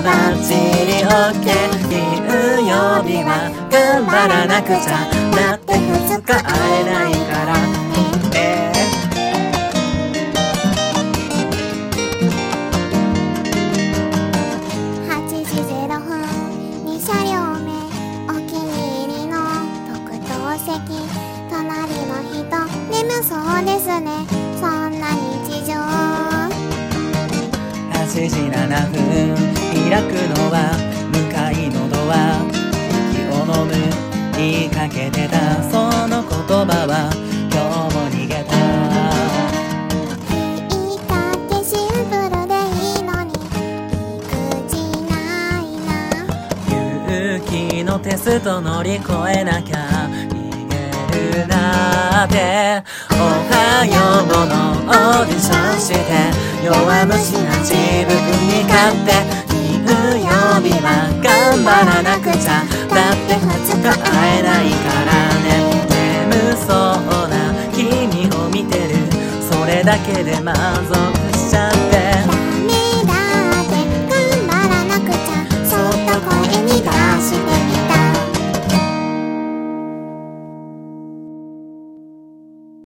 バッチリ OK。 金曜日は頑張らなくちゃ、だって2日会えないから 8時0分2車両目、お気に入りの特等席。隣の人眠そうですね、そんな日常。 8時7分開くのは向かいのドア、息を飲む言いかけてたその言葉は今日も逃げた。 言いたってシンプルでいいのに理屈ないな。 勇気のテスト乗り越えなきゃ逃げるなって。おはようのオーディションして弱虫な自分に勝って、金曜日は頑張らなくちゃ、だって2日会えないからね。眠そうな君を見てる、それだけで満足